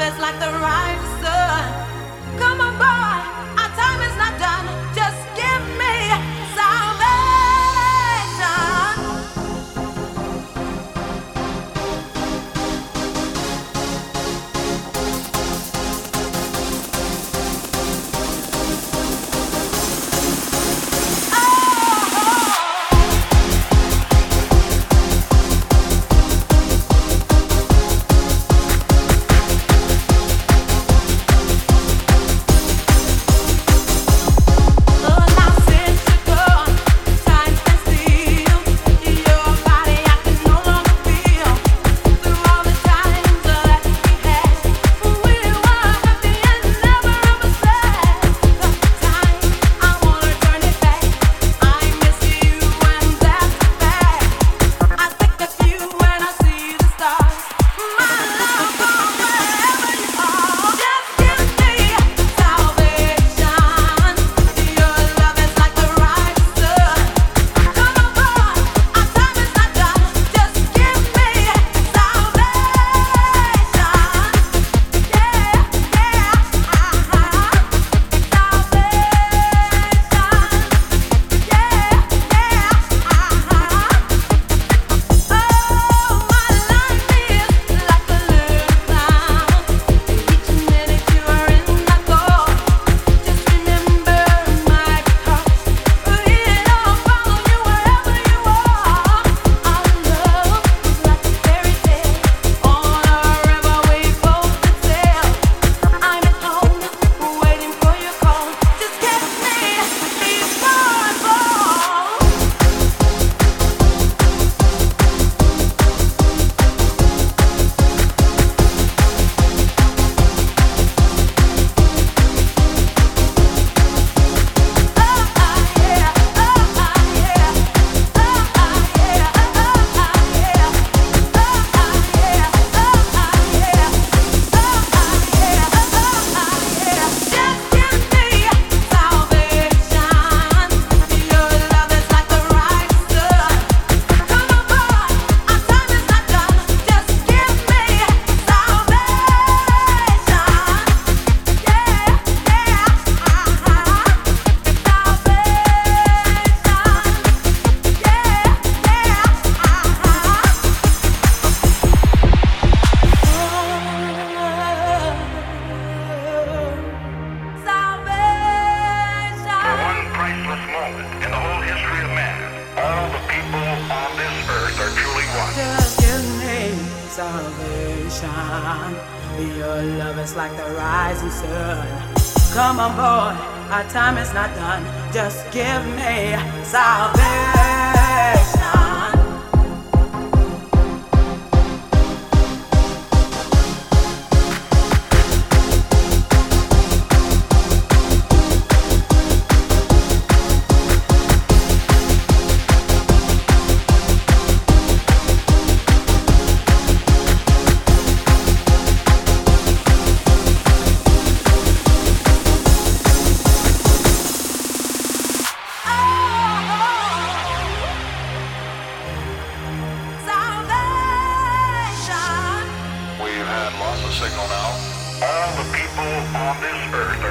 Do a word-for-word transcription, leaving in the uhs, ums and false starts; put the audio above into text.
is like the rising sun. Come on, boy, our time is not done. Just give me salvation. Just give me salvation. Your love is like the rising sun. Come on, boy, our time is not done. Just give me salvation. Signal now. All the people on this earth